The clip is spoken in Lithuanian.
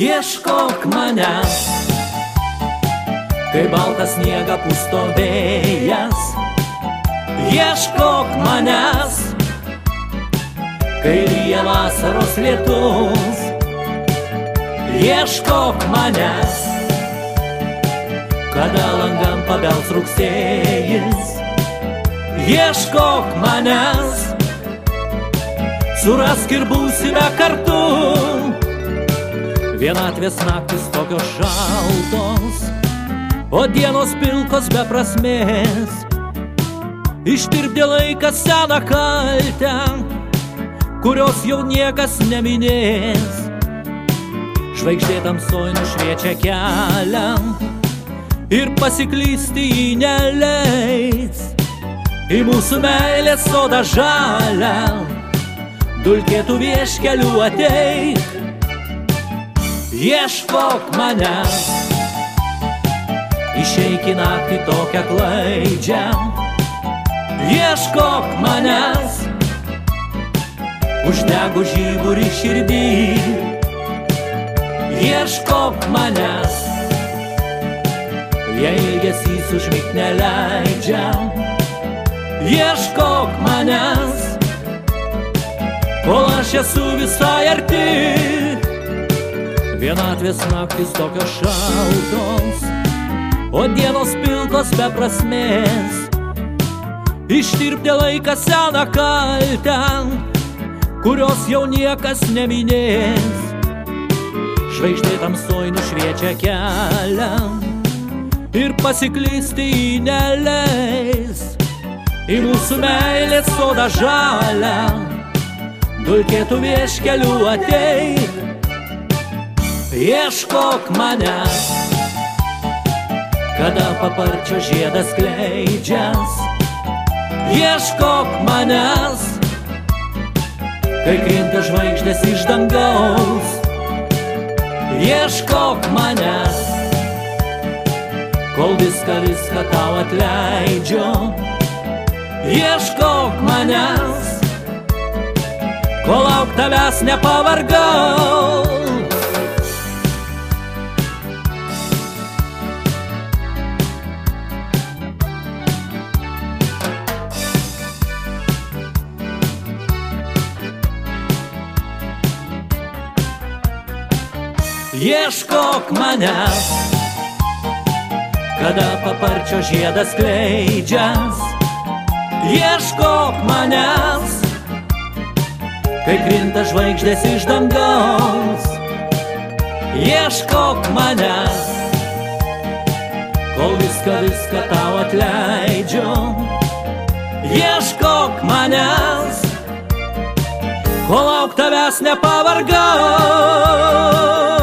Ieškok manęs, kai baltą sniegą pusto vėjas. Ieškok manęs, kai lyja vasaros lietus. Ieškok manęs, kada langan pabels rugsėjis. Ieškok manęs, surask ir būsime kartu. Vienatvės naktis tokios šaltos, o dienos pilkos be prasmės. Ištirpdė laikas seną kaltę, kurios jau niekas neminės. Žvaigždė tamsoj nušviečia kelią ir pasiklysti jį neleis. Į mūsų meilės sodą žalią dulkėtų vieškelių ateik. Ieškok manęs, išeik į naktį tokią klaidžią. Ieškok manęs, uždegu žiburį širdį. Ieškok manęs, jei ilgesys užmigt neleidžia. Ieškok manęs, kol aš esu visai arti. Vienatvės naktis tokios šaltos, o dienos pilkos be prasmės. Ištirpdė laiką seną kaltę, kurios jau niekas neminės. Žvaigždė tamsoj nušviečia kelią ir pasiklysti jį neleis. Į mūsų meilės sodą žalią dulkėtų vieškelių ateik. Ieškok manęs, kada paparčio žiedas kleidžias. Ieškok manęs, kai krinta žvaigždės iš dangaus. Ieškok manęs, kol viską tau atleidžiu. Ieškok manęs, kol lauk tavęs nepavargau. Ieškok manęs, kada paparčio žiedas kleidžias. Ieškok manęs, kai krinta žvaigždės iš dangaus. Ieškok manęs, kol viską tau atleidžiu. Ieškok manęs, kol lauk tavęs nepavargau.